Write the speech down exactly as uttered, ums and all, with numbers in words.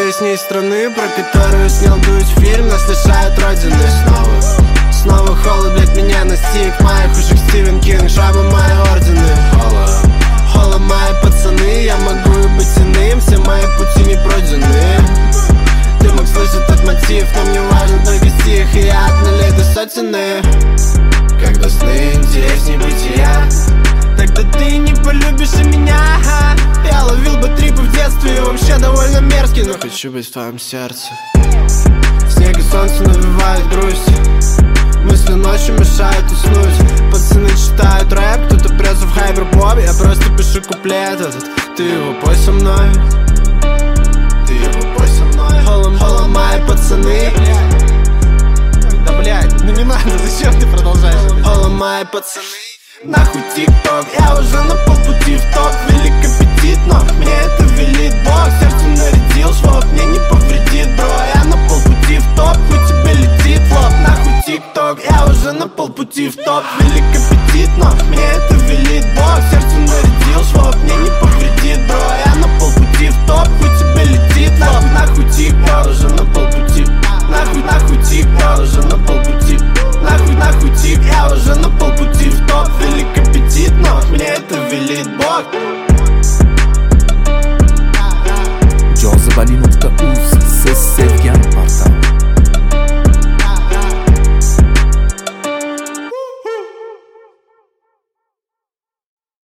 песни из страны, про которую снял дует фильм. Нас лишают родины снова. Снова холод, блядь, меня настиг. Моих ушек Стивен Кинг, шрабы мои ордены. Холо, холо, мои пацаны. Я могу и быть иным, все мои пути не пройдены. Ты мог слышать этот мотив, но мне важен только стих. И я от нулей до сотены. Когда сны интереснее бытия, тогда ты не полюбишь и меня. Я ловил бы трипы в детстве и вообще довольно мерзкий, но хочу быть в твоем сердце. Снег и солнце навевают грусть, мысли ночью мешают уснуть. Пацаны читают рэп, кто-то прется в хайперпоп. Я просто пишу куплет этот. Ты его пой со мной, ты его пой со мной. Холом, холом, мои пацаны. Да блядь, ну не надо, зачем ты продолжаешь? Холом, мои пацаны. Нахуй тик-ток, я уже на полпути в топ. Велик аппетит, но мне это велит Бог. Сердце нарядил швов, мне не повредит, бро. Я на полпути в топ, хуй тебе летит в лоб. Нахуй тик-ток, я уже на полпути в топ. Велик аппетит, но мне это велит Бог. Сердце нарядил швов, мне не повредит, бро. Я на полпути в топ, хуй тебе летит в лоб. Нахуй тик-ток, уже на полпути. Нахуй, нахуй тик-ток, уже на полпути. Нахуй, нахуй тик, я уже на полпути в топ. Велик аппетит, но мне это велит Бог. Джо Заболин